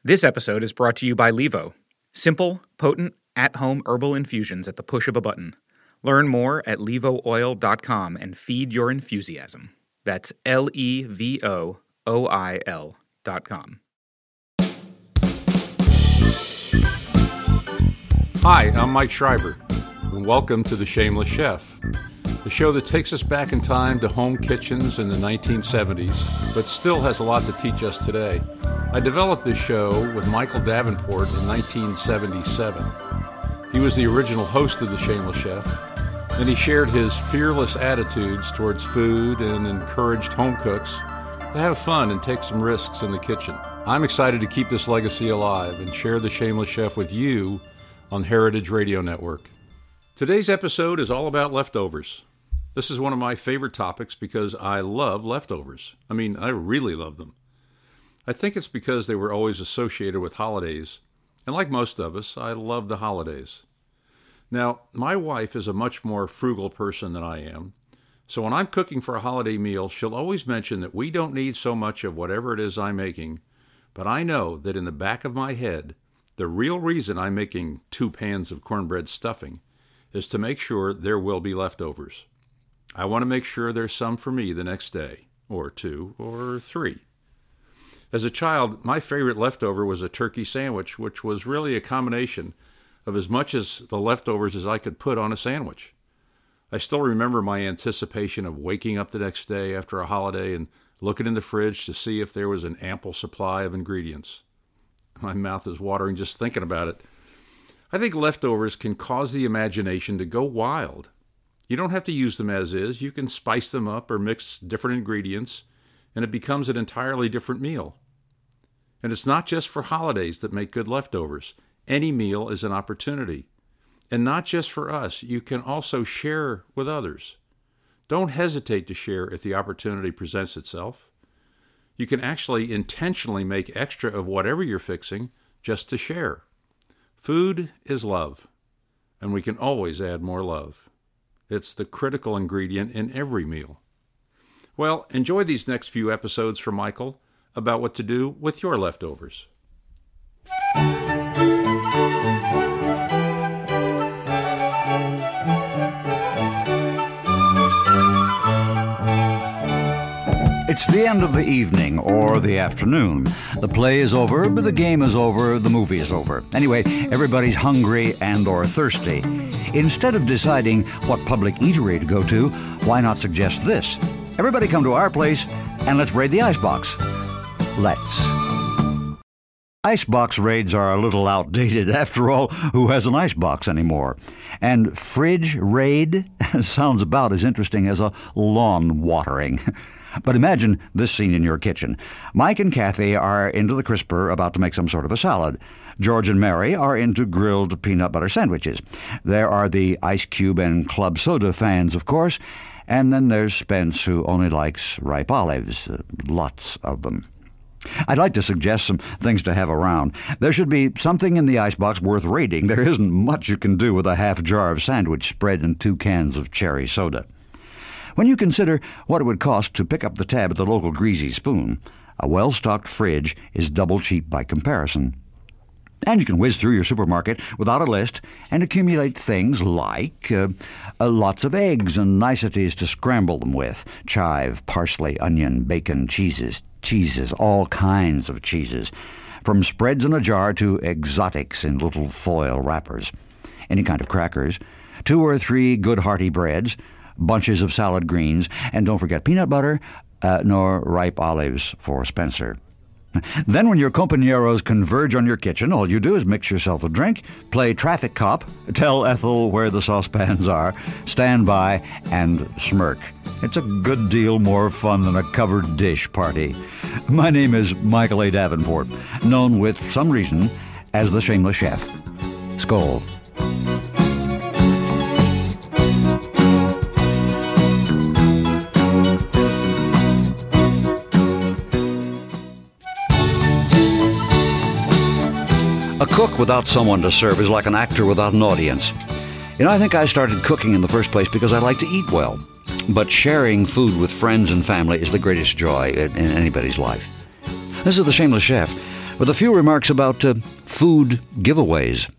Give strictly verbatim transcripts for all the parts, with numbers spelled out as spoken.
This episode is brought to you by Levo. Simple, potent, at-home herbal infusions at the push of a button. Learn more at levo oil dot com and feed your enthusiasm. That's L E V O O I L dot com. Hi, I'm Mike Schreiber, and welcome to The Shameless Chef, the show that takes us back in time to home kitchens in the nineteen seventies, but still has a lot to teach us today. I developed this show with Michael Davenport in nineteen seventy-seven. He was the original host of The Shameless Chef, and he shared his fearless attitudes towards food and encouraged home cooks to have fun and take some risks in the kitchen. I'm excited to keep this legacy alive and share The Shameless Chef with you on Heritage Radio Network. Today's episode is all about leftovers. This is one of my favorite topics because I love leftovers. I mean, I really love them. I think it's because they were always associated with holidays, and like most of us, I love the holidays. Now, my wife is a much more frugal person than I am, so when I'm cooking for a holiday meal, she'll always mention that we don't need so much of whatever it is I'm making, but I know that in the back of my head, the real reason I'm making two pans of cornbread stuffing is to make sure there will be leftovers. I want to make sure there's some for me the next day, or two, or three. As a child, my favorite leftover was a turkey sandwich, which was really a combination of as much as the leftovers as I could put on a sandwich. I still remember my anticipation of waking up the next day after a holiday and looking in the fridge to see if there was an ample supply of ingredients. My mouth is watering just thinking about it. I think leftovers can cause the imagination to go wild. You don't have to use them as is. You can spice them up or mix different ingredients, and it becomes an entirely different meal. And it's not just for holidays that make good leftovers. Any meal is an opportunity. And not just for us, you can also share with others. Don't hesitate to share if the opportunity presents itself. You can actually intentionally make extra of whatever you're fixing just to share. Food is love, and we can always add more love. It's the critical ingredient in every meal. Well, enjoy these next few episodes from Michael about what to do with your leftovers. It's the end of the evening or the afternoon. The play is over, but the game is over, the movie is over. Anyway, everybody's hungry and or thirsty. Instead of deciding what public eatery to go to, why not suggest this? Everybody come to our place and let's raid the icebox. Let's. Icebox raids are a little outdated. After all, who has an icebox anymore? And fridge raid sounds about as interesting as a lawn watering. But imagine this scene in your kitchen. Mike and Kathy are into the crisper about to make some sort of a salad. George and Mary are into grilled peanut butter sandwiches. There are the Ice Cube and Club Soda fans, of course. And then there's Spence, who only likes ripe olives. Uh, lots of them. I'd like to suggest some things to have around. There should be something in the icebox worth raiding. There isn't much you can do with a half jar of sandwich spread and two cans of cherry soda. When you consider what it would cost to pick up the tab at the local Greasy Spoon, a well-stocked fridge is double cheap by comparison. And you can whiz through your supermarket without a list and accumulate things like uh, uh, lots of eggs and niceties to scramble them with, chive, parsley, onion, bacon, cheeses, cheeses, all kinds of cheeses, from spreads in a jar to exotics in little foil wrappers, any kind of crackers, two or three good hearty breads, bunches of salad greens, and don't forget peanut butter, uh, nor ripe olives for Spencer. Then when your compañeros converge on your kitchen, all you do is mix yourself a drink, play traffic cop, tell Ethel where the saucepans are, stand by, and smirk. It's a good deal more fun than a covered dish party. My name is Michael A. Davenport, known with some reason as the Shameless Chef. Skål. A cook without someone to serve is like an actor without an audience. You know, I think I started cooking in the first place because I like to eat well. But sharing food with friends and family is the greatest joy in anybody's life. This is The Shameless Chef. with a few remarks about uh, food giveaways.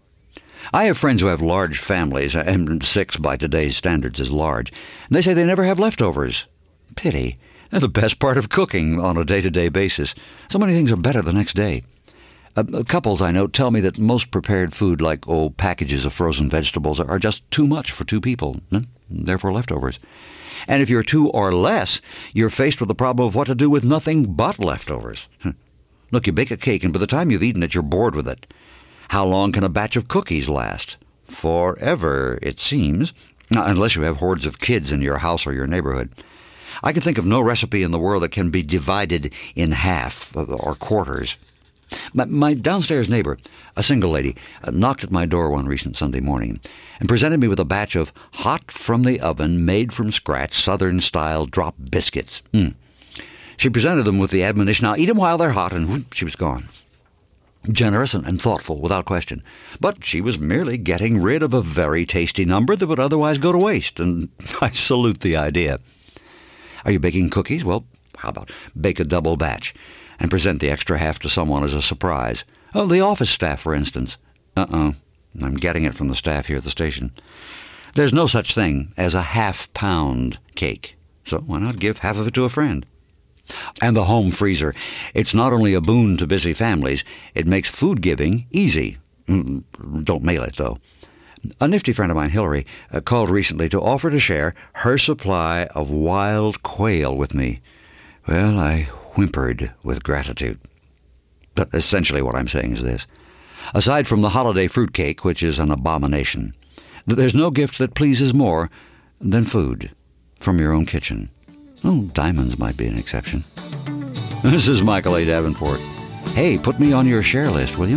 I have friends who have large families, and six by today's standards is large, and they say they never have leftovers. Pity. They're the best part of cooking on a day-to-day basis. So many things are better the next day. Uh, couples I know tell me that most prepared food, like old packages of frozen vegetables, are just too much for two people, and therefore leftovers. And if you're two or less, you're faced with the problem of what to do with nothing but leftovers. Look, you bake a cake, and by the time you've eaten it, you're bored with it. How long can a batch of cookies last? Forever, it seems, now, unless you have hordes of kids in your house or your neighborhood. I can think of no recipe in the world that can be divided in half or quarters. My, my downstairs neighbor, a single lady, uh, knocked at my door one recent Sunday morning and presented me with a batch of hot from the oven, made from scratch, Southern-style drop biscuits. Mm. She presented them with the admonition, now eat them while they're hot, and whoop, she was gone. Generous and, and thoughtful, without question. But she was merely getting rid of a very tasty number that would otherwise go to waste, and I salute the idea. Are you baking cookies? Well, how about bake a double batch and present the extra half to someone as a surprise? Oh, the office staff, for instance. Uh-uh. I'm getting it from the staff here at the station. There's no such thing as a half-pound cake, so why not give half of it to a friend? And the home freezer. It's not only a boon to busy families, it makes food giving easy. Don't mail it, though. A nifty friend of mine, Hillary, uh, called recently to offer to share her supply of wild quail with me. Well, I whimpered with gratitude. But essentially what I'm saying is this. Aside from the holiday fruitcake, which is an abomination, there's no gift that pleases more than food from your own kitchen. Oh, diamonds might be an exception. This is Michael A. Davenport. Hey, put me on your share list, will you?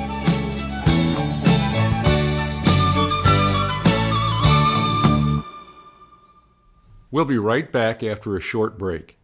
We'll be right back after a short break.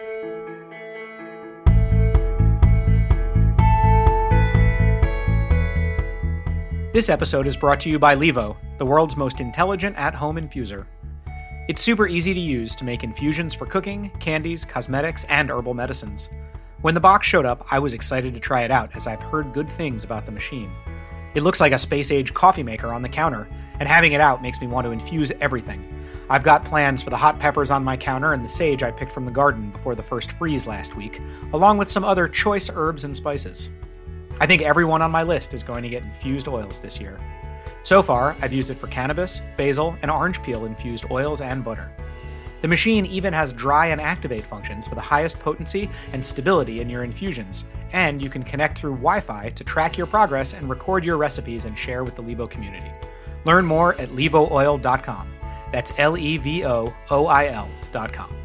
This episode is brought to you by Levo, the world's most intelligent at-home infuser. It's super easy to use to make infusions for cooking, candies, cosmetics, and herbal medicines. When the box showed up, I was excited to try it out, as I've heard good things about the machine. It looks like a space-age coffee maker on the counter, and having it out makes me want to infuse everything. I've got plans for the hot peppers on my counter and the sage I picked from the garden before the first freeze last week, along with some other choice herbs and spices. I think everyone on my list is going to get infused oils this year. So far, I've used it for cannabis, basil, and orange peel infused oils and butter. The machine even has dry and activate functions for the highest potency and stability in your infusions, and you can connect through Wi-Fi to track your progress and record your recipes and share with the Levo community. Learn more at levo oil dot com. That's L E V O O I L dot com.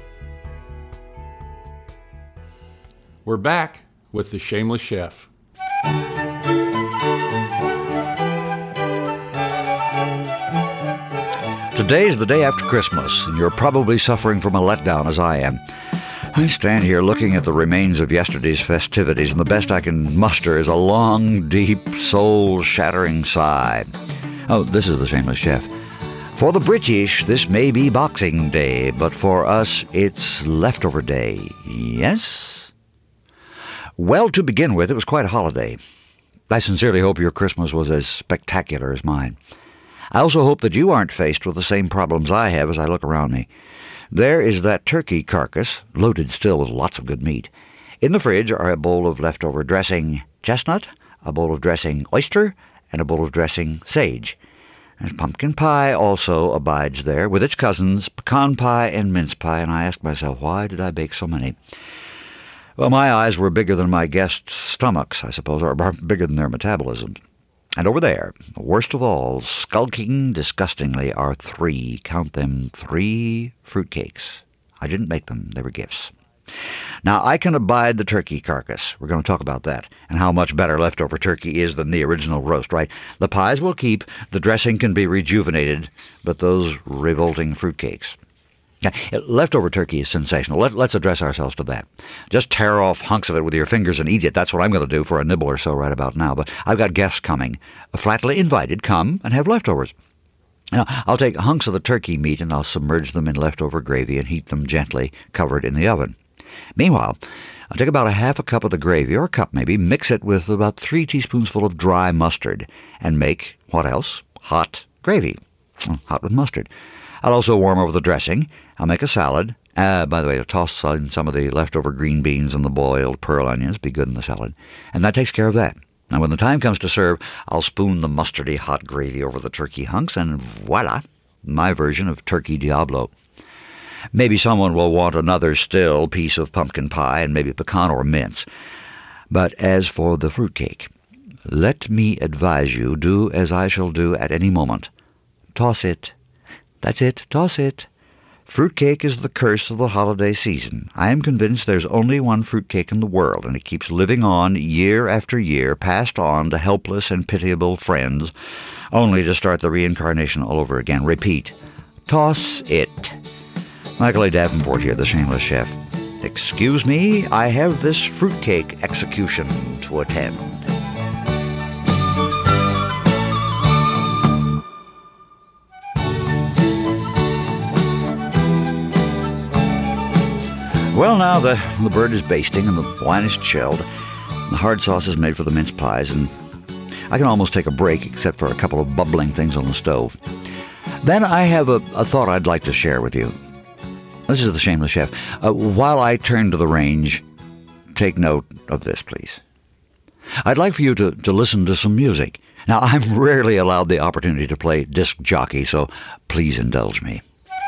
We're back with The Shameless Chef. Today's the day after Christmas, and you're probably suffering from a letdown as I am. I stand here looking at the remains of yesterday's festivities, and the best I can muster is a long, deep, soul-shattering sigh. Oh, this is The Shameless Chef. For the British, this may be Boxing Day, but for us, it's Leftover Day. Yes? Well, to begin with, it was quite a holiday. I sincerely hope your Christmas was as spectacular as mine. I also hope that you aren't faced with the same problems I have as I look around me. There is that turkey carcass, loaded still with lots of good meat. In the fridge are a bowl of leftover dressing chestnut, a bowl of dressing oyster, and a bowl of dressing sage. There's pumpkin pie also abides there, with its cousins, pecan pie and mince pie, and I asked myself, why did I bake so many? Well, my eyes were bigger than my guests' stomachs, I suppose, or bigger than their metabolisms. And over there, worst of all, skulking disgustingly, are three, count them, three fruitcakes. I didn't make them, they were gifts. Now, I can abide the turkey carcass. We're going to talk about that, and how much better leftover turkey is than the original roast, right? The pies will keep, the dressing can be rejuvenated, but those revolting fruitcakes. Now, leftover turkey is sensational. Let, let's address ourselves to that. Just tear off hunks of it with your fingers and eat it. That's what I'm going to do for a nibble or so right about now. But I've got guests coming. Flatly invited, come and have leftovers. Now, I'll take hunks of the turkey meat and I'll submerge them in leftover gravy and heat them gently, covered in the oven. Meanwhile, I'll take about a half a cup of the gravy, or a cup maybe, mix it with about three teaspoonsful of dry mustard, and make, what else? Hot gravy. Hot with mustard. I'll also warm over the dressing. I'll make a salad. Uh, by the way, I'll toss in some of the leftover green beans and the boiled pearl onions. Be good in the salad. And that takes care of that. Now, when the time comes to serve, I'll spoon the mustardy hot gravy over the turkey hunks, and voila, my version of Turkey Diablo. Maybe someone will want another still piece of pumpkin pie and maybe pecan or mince. But as for the fruitcake, let me advise you, do as I shall do at any moment. Toss it. That's it, toss it. Fruitcake is the curse of the holiday season. I am convinced there's only one fruitcake in the world, and it keeps living on year after year, passed on to helpless and pitiable friends, only to start the reincarnation all over again. Repeat. Toss it. Michael A. Davenport here, the Shameless Chef. Excuse me, I have this fruitcake execution to attend. Well, now the, the bird is basting and the wine is chilled. The hard sauce is made for the mince pies, and I can almost take a break except for a couple of bubbling things on the stove. Then I have a, a thought I'd like to share with you. This is the Shameless Chef. Uh, while I turn to the range, take note of this, please. I'd like for you to, to listen to some music. Now, I'm rarely allowed the opportunity to play disc jockey, so please indulge me.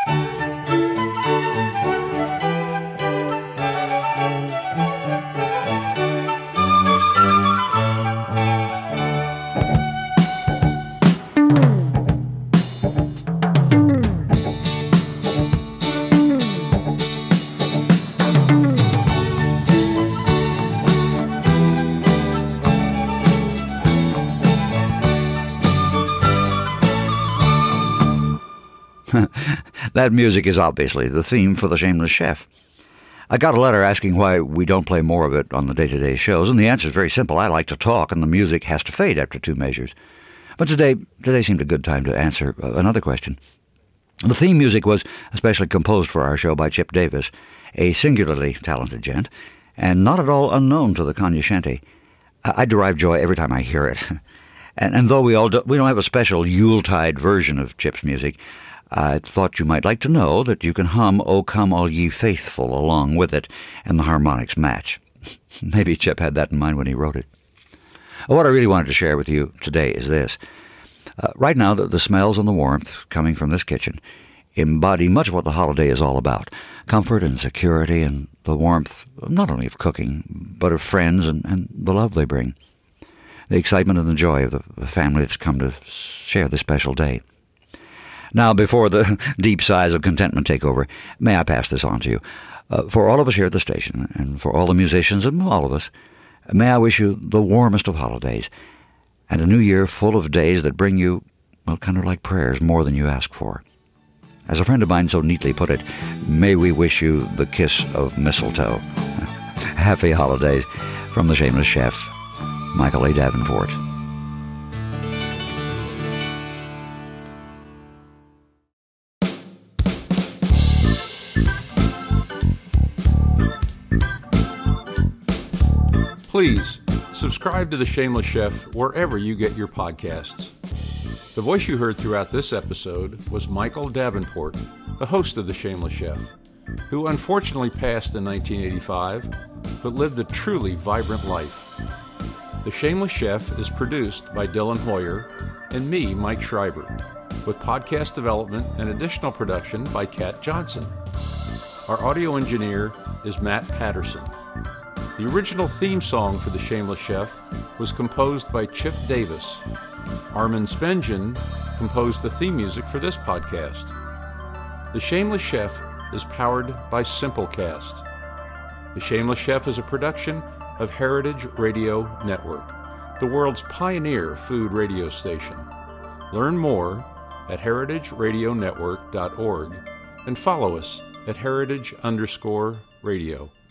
That music is obviously the theme for the Shameless Chef. I got a letter asking why we don't play more of it on the day-to-day shows, and the answer is very simple. I like to talk, and the music has to fade after two measures. But today, today seemed a good time to answer another question. The theme music was especially composed for our show by Chip Davis, a singularly talented gent, and not at all unknown to the cognoscenti. I derive joy every time I hear it. and, and though we all do, we don't have a special Yuletide version of Chip's music, I thought you might like to know that you can hum O Come All Ye Faithful along with it, and the harmonics match. Maybe Chip had that in mind when he wrote it. What I really wanted to share with you today is this. Uh, right now, the, the smells and the warmth coming from this kitchen embody much of what the holiday is all about. Comfort and security and the warmth, not only of cooking, but of friends and, and the love they bring. The excitement and the joy of the, the family that's come to share this special day. Now, before the deep sighs of contentment take over, may I pass this on to you. Uh, for all of us here at the station, and for all the musicians and all of us, may I wish you the warmest of holidays, and a new year full of days that bring you, well, kind of like prayers, more than you ask for. As a friend of mine so neatly put it, may we wish you the kiss of mistletoe. Happy holidays from the Shameless Chef, Michael A. Davenport. Please subscribe to The Shameless Chef wherever you get your podcasts. The voice you heard throughout this episode was Michael Davenport, the host of The Shameless Chef, who unfortunately passed in nineteen eighty-five, but lived a truly vibrant life. The Shameless Chef is produced by Dylan Hoyer and me, Mike Schreiber, with podcast development and additional production by Kat Johnson. Our audio engineer is Matt Patterson. The original theme song for The Shameless Chef was composed by Chip Davis. Armin Spengen composed the theme music for this podcast. The Shameless Chef is powered by Simplecast. The Shameless Chef is a production of Heritage Radio Network, the world's pioneer food radio station. Learn more at heritage radio network dot org and follow us at heritage underscore radio.